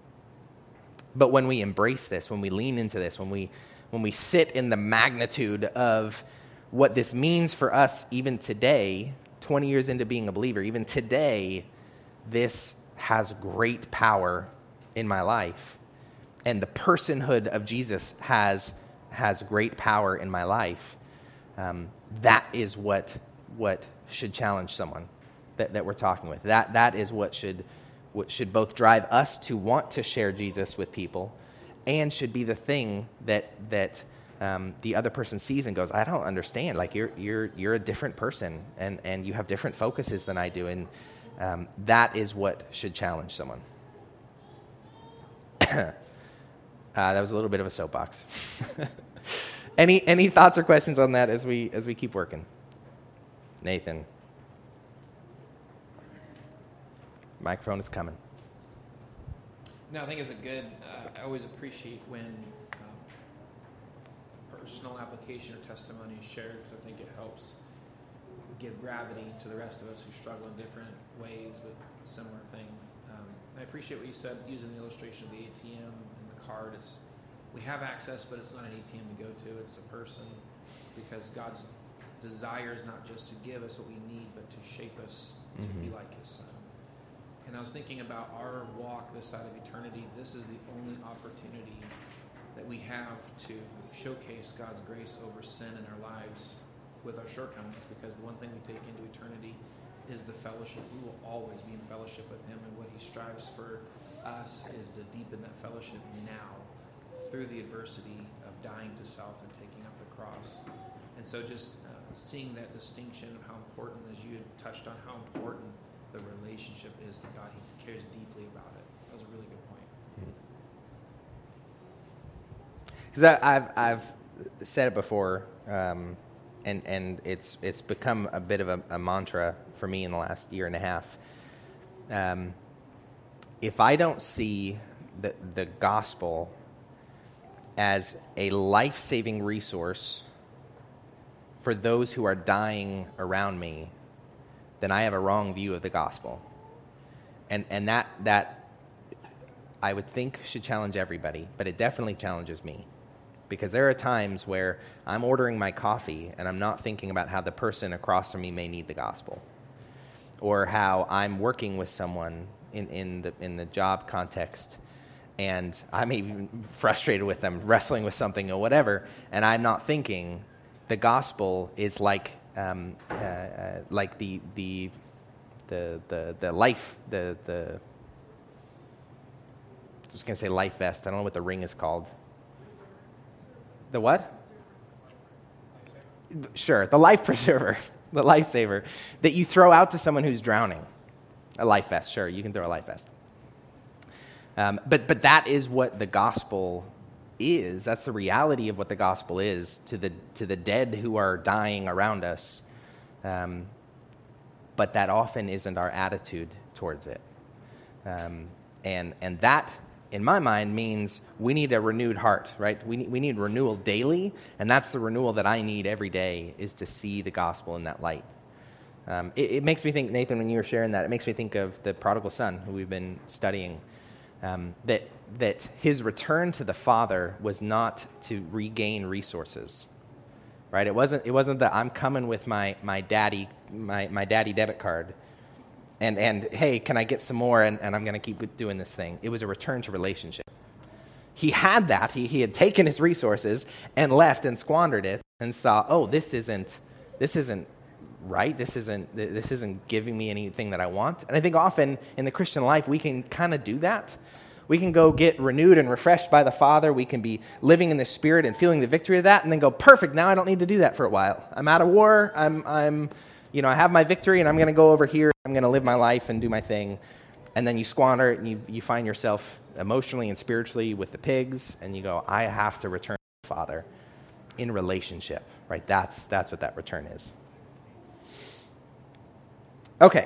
[SPEAKER 1] But when we embrace this, when we lean into this, when we when we sit in the magnitude of what this means for us even today, twenty years into being a believer, even today, this has great power in my life. And the personhood of Jesus has has great power in my life. Um, that is what what should challenge someone that, that we're talking with. That that is what should what should both drive us to want to share Jesus with people, and should be the thing that that um, the other person sees and goes, I don't understand. Like you're you're you're a different person, and, and you have different focuses than I do, and um, that is what should challenge someone. uh, that was a little bit of a soapbox. Any any thoughts or questions on that as we as we keep working? Nathan. Microphone is coming.
[SPEAKER 3] No, I think it's a good, uh, I always appreciate when um, a personal application or testimony is shared, because I think it helps give gravity to the rest of us who struggle in different ways with a similar thing. Um, I appreciate what you said, using the illustration of the A T M and the card. It's we have access, but it's not an A T M to go to. It's a person, because God's desire is not just to give us what we need, but to shape us to
[SPEAKER 1] Mm-hmm.
[SPEAKER 3] be like His Son. And I was thinking about our walk this side of eternity. This is the only opportunity that we have to showcase God's grace over sin in our lives with our shortcomings, because the one thing we take into eternity is the fellowship. We will always be in fellowship with Him, and what He strives for us is to deepen that fellowship now through the adversity of dying to self and taking up the cross. And so just uh, seeing that distinction of how important, as you had touched on, how important the relationship is to God. He cares deeply about it. That was a really good point.
[SPEAKER 1] Because I've I've said it before, um, and and it's it's become a bit of a, a mantra for me in the last year and a half. Um, if I don't see the the gospel as a life-saving resource for those who are dying around me, then I have a wrong view of the gospel. And and that that I would think should challenge everybody, but it definitely challenges me. Because there are times where I'm ordering my coffee and I'm not thinking about how the person across from me may need the gospel. Or how I'm working with someone in, in the in the job context, and I'm even frustrated with them, wrestling with something or whatever, and I'm not thinking the gospel is like um, uh, uh, like the the the the the life the the I was going to say life vest. I don't know what the ring is called. The what? Sure, the life preserver, the lifesaver that you throw out to someone who's drowning. A life vest, sure, you can throw a life vest. Um, but but that is what the gospel is. That's the reality of what the gospel is to the to the dead who are dying around us. Um, but that often isn't our attitude towards it. Um, and and that, in my mind, means we need a renewed heart, right? We need, we need renewal daily, and that's the renewal that I need every day, is to see the gospel in that light. Um, it, it makes me think, Nathan, when you were sharing that, it makes me think of the prodigal son who we've been studying, um, that that his return to the Father was not to regain resources, right? It wasn't it wasn't that I'm coming with my my daddy my my daddy debit card, and and hey, can I get some more? And, and I'm going to keep doing this thing. It was a return to relationship. He had that. He he had taken his resources and left and squandered it, and saw, oh, this isn't this isn't right. This isn't this isn't giving me anything that I want. And I think often in the Christian life we can kind of do that. We can go get renewed and refreshed by the Father. We can be living in the Spirit and feeling the victory of that, and then go, perfect, now I don't need to do that for a while. I'm out of war. I'm, I'm, you know, I have my victory, and I'm going to go over here. I'm going to live my life and do my thing. And then you squander it, and you, you find yourself emotionally and spiritually with the pigs, and you go, I have to return to the Father in relationship, right? That's, that's what that return is. Okay.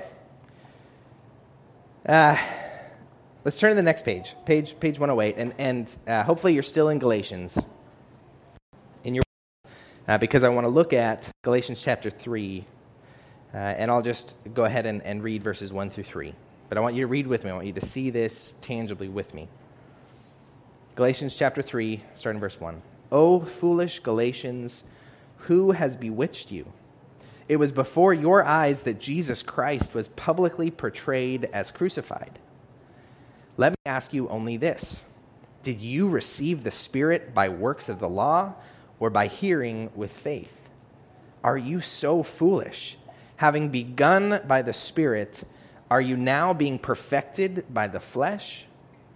[SPEAKER 1] Uh... Let's turn to the next page, page page one oh eight, and and uh, hopefully you're still in Galatians, in your uh, because I want to look at Galatians chapter three, uh, and I'll just go ahead and, and read verses one through three. But I want you to read with me. I want you to see this tangibly with me. Galatians chapter three, starting verse one. O foolish Galatians, who has bewitched you? It was before your eyes that Jesus Christ was publicly portrayed as crucified. Let me ask you only this. Did you receive the Spirit by works of the law or by hearing with faith? Are you so foolish? Having begun by the Spirit, are you now being perfected by the flesh?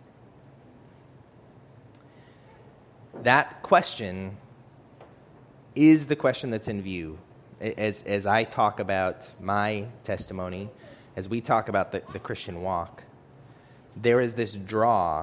[SPEAKER 1] That question is the question that's in view. As, as I talk about my testimony, as we talk about the, the Christian walk, there is this draw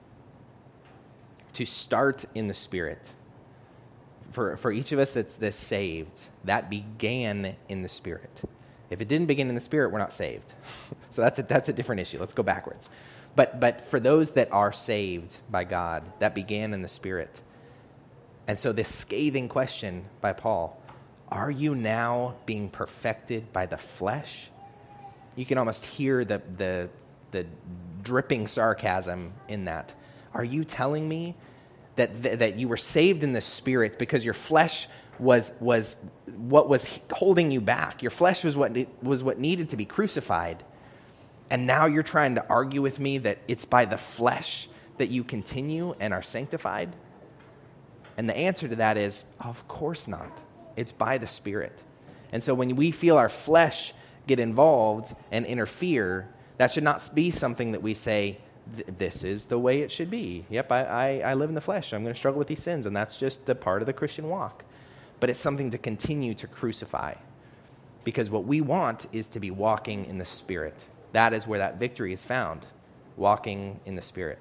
[SPEAKER 1] to start in the Spirit. For for each of us that's, that's saved, that began in the Spirit. If it didn't begin in the Spirit, we're not saved. So that's a, that's a different issue. Let's go backwards. But but for those that are saved by God, that began in the Spirit. And so this scathing question by Paul, are you now being perfected by the flesh? You can almost hear the the the dripping sarcasm in that. Are you telling me that th- that you were saved in the Spirit because your flesh was was what was holding you back? Your flesh was what was what needed to be crucified, and now you're trying to argue with me that it's by the flesh that you continue and are sanctified? And the answer to that is, of course not. It's by the Spirit. And so when we feel our flesh get involved and interfere, that should not be something that we say, this is the way it should be. Yep, I, I, I live in the flesh. I'm going to struggle with these sins, and that's just the part of the Christian walk. But it's something to continue to crucify, because what we want is to be walking in the Spirit. That is where that victory is found, walking in the Spirit.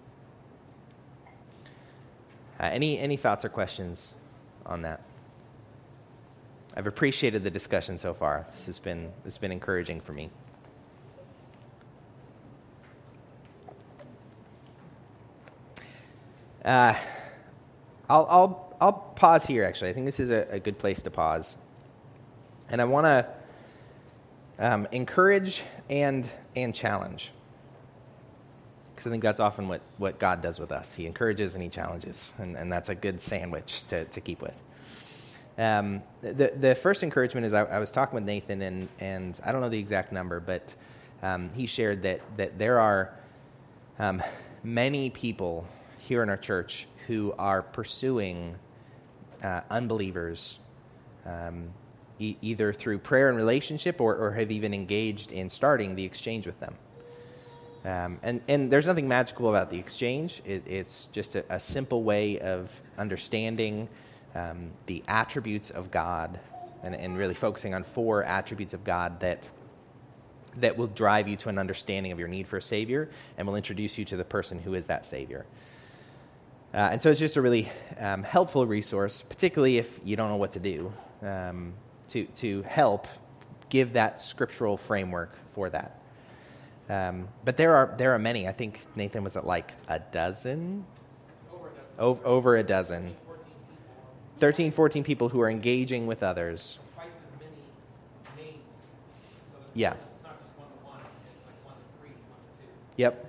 [SPEAKER 1] Uh, any any thoughts or questions on that? I've appreciated the discussion so far. This has been this has been encouraging for me. Uh, I'll I'll I'll pause here. Actually, I think this is a, a good place to pause, and I want to um, encourage and and challenge, because I think that's often what, what God does with us. He encourages and he challenges, and, and that's a good sandwich to, to keep with. Um, the the first encouragement is I, I was talking with Nathan, and and I don't know the exact number, but um, he shared that that there are um, many people here in our church who are pursuing uh, unbelievers, um, e- either through prayer and relationship, or, or have even engaged in starting the exchange with them. Um, and, and there's nothing magical about the exchange. It, it's just a, a simple way of understanding um, the attributes of God, and, and really focusing on four attributes of God that that will drive you to an understanding of your need for a Savior, and will introduce you to the person who is that Savior. Uh, and so it's just a really um, helpful resource, particularly if you don't know what to do, um, to to help give that scriptural framework for that. Um, but there are there are many. I think Nathan was at like a dozen,
[SPEAKER 2] Over a dozen.
[SPEAKER 1] over, over a dozen, thirteen, fourteen people who are engaging with others.
[SPEAKER 2] Twice as many names. So that
[SPEAKER 1] Yeah.
[SPEAKER 2] it's not just one to one, it's like one to three, one to two.
[SPEAKER 1] Yep.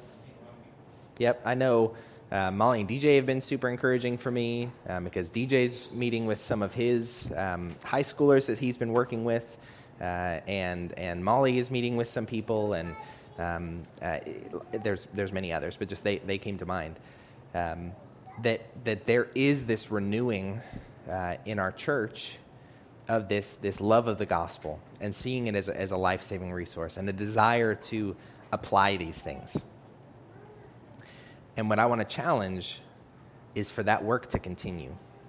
[SPEAKER 1] Yep. I know uh, Molly and D J have been super encouraging for me, um, because D J's meeting with some of his um, high schoolers that he's been working with, uh, and and Molly is meeting with some people, and um, uh, there's there's many others, but just they, they came to mind. Um, that that there is this renewing uh, in our church of this this love of the gospel, and seeing it as a, as a life-saving resource, and a desire to apply these things. And what I want to challenge is for that work to continue.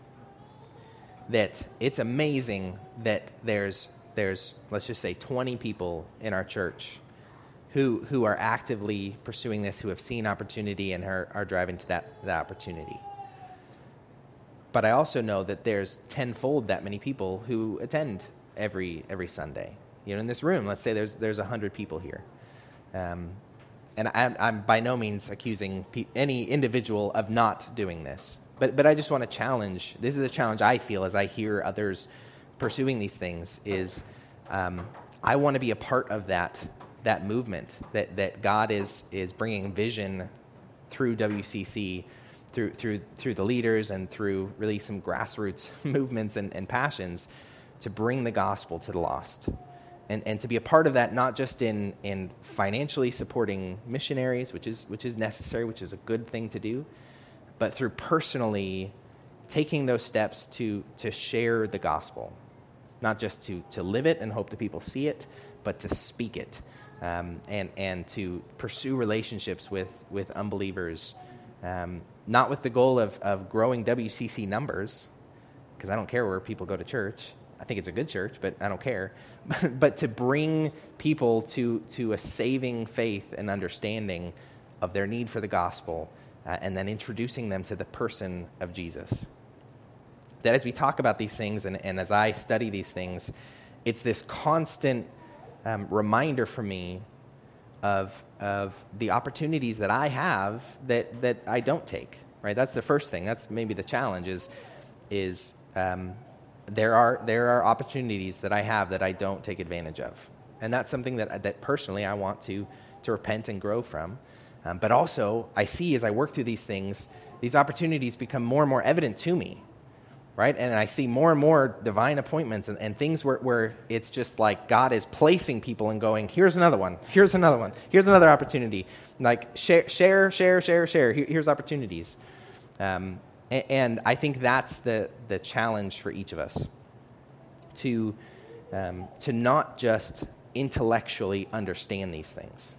[SPEAKER 1] That it's amazing that there's there's let's just say twenty people in our church who who are actively pursuing this, who have seen opportunity and are, are driving to that, that opportunity. But I also know that there's tenfold that many people who attend every every Sunday. You know, in this room, let's say there's there's a hundred people here. Um, And I, I'm by no means accusing pe- any individual of not doing this. But but I just want to challenge, this is a challenge I feel as I hear others pursuing these things, is um, I want to be a part of that that movement, that, that God is is bringing vision through W C C, through through through the leaders, and through really some grassroots movements and, and passions to bring the gospel to the lost. And and to be a part of that, not just in, in financially supporting missionaries, which is which is necessary, which is a good thing to do, but through personally taking those steps to to share the gospel, not just to to live it and hope that people see it, but to speak it, um, and and to pursue relationships with with unbelievers, um, not with the goal of of growing W C C numbers, because I don't care where people go to church. I think it's a good church, but I don't care. But to bring people to to a saving faith and understanding of their need for the gospel, uh, and then introducing them to the person of Jesus. That as we talk about these things, and, and as I study these things, it's this constant um, reminder for me of of the opportunities that I have that that I don't take. Right? That's the first thing. That's maybe the challenge is is. Um, There are there are opportunities that I have that I don't take advantage of, and that's something that that personally I want to to repent and grow from. Um, but also, I see as I work through these things, these opportunities become more and more evident to me, right? And I see more and more divine appointments and, and things where, where it's just like God is placing people and going, here's another one, here's another one, here's another opportunity. Like share, share, share, share, share. Here, here's opportunities. Um, and, and I think that's the, the challenge for each of us, to, um, to not just intellectually understand these things.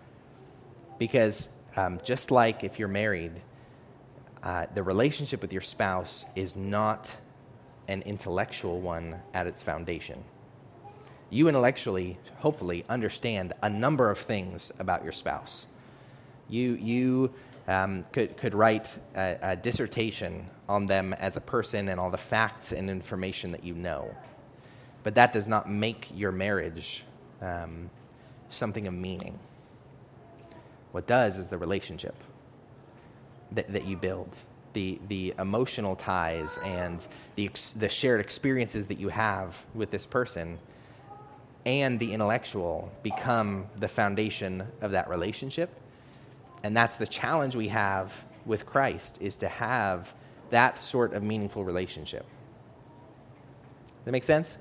[SPEAKER 1] Because um, just like if you're married, uh, the relationship with your spouse is not an intellectual one at its foundation. You intellectually, hopefully, understand a number of things about your spouse. You you um, could could write a, a dissertation on them as a person and all the facts and information that you know. But that does not make your marriage um, something of meaning. What does is the relationship that, that you build, the the emotional ties and the ex, the shared experiences that you have with this person, and the intellectual become the foundation of that relationship. And that's the challenge we have with Christ, is to have that sort of meaningful relationship. Does that make sense?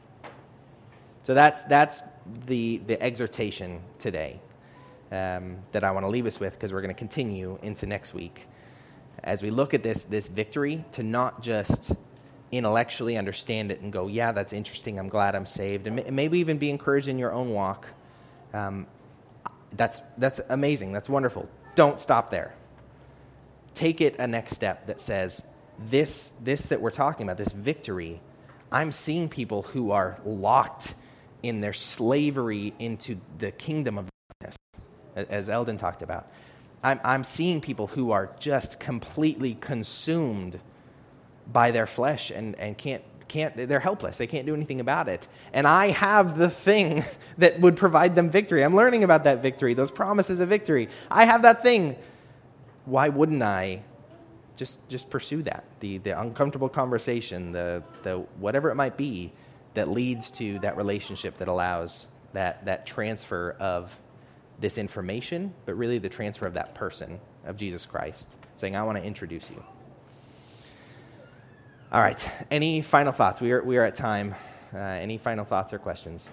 [SPEAKER 1] So that's that's the the exhortation today. Um, that I want to leave us with, because we're going to continue into next week as we look at this this victory, to not just intellectually understand it and go, yeah, that's interesting, I'm glad I'm saved, and maybe even be encouraged in your own walk. Um, that's that's amazing, that's wonderful. Don't stop there. Take it a next step that says, this this that we're talking about, this victory, I'm seeing people who are locked in their slavery into the kingdom of darkness, as Eldon talked about. I'm, I'm seeing people who are just completely consumed by their flesh and, and can't, can't, they're helpless. They can't do anything about it. And I have the thing that would provide them victory. I'm learning about that victory, those promises of victory. I have that thing. Why wouldn't I just just pursue that? The the uncomfortable conversation, the the whatever it might be that leads to that relationship that allows that that transfer of this information, but really the transfer of that person, of Jesus Christ, saying, I want to introduce you. All right. Any final thoughts? We are we are at time. Uh, any final thoughts or questions?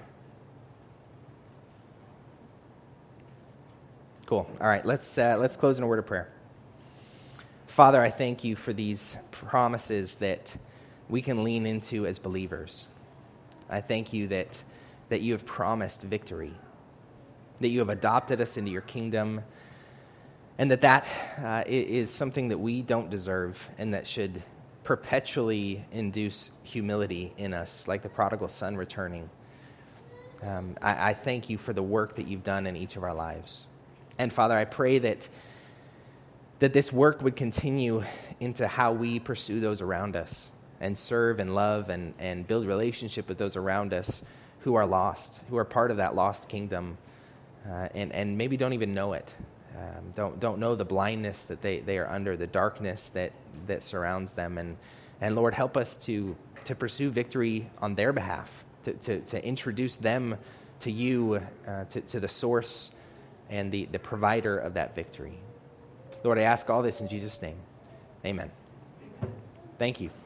[SPEAKER 1] Cool. All right. Let's uh, let's close in a word of prayer. Father, I thank you for these promises that we can lean into as believers. I thank you that that you have promised victory, that you have adopted us into your kingdom, and that that uh, is something that we don't deserve and that should perpetually induce humility in us, like the prodigal son returning. Um, I, I thank you for the work that you've done in each of our lives. And Father, I pray that that this work would continue into how we pursue those around us and serve and love and, and build relationship with those around us who are lost, who are part of that lost kingdom, uh, and, and maybe don't even know it, um, don't don't know the blindness that they, they are under, the darkness that, that surrounds them. And, and Lord, help us to, to pursue victory on their behalf, to, to, to introduce them to you, uh, to, to the source and the, the provider of that victory. Lord, I ask all this in Jesus' name. Amen. Thank you.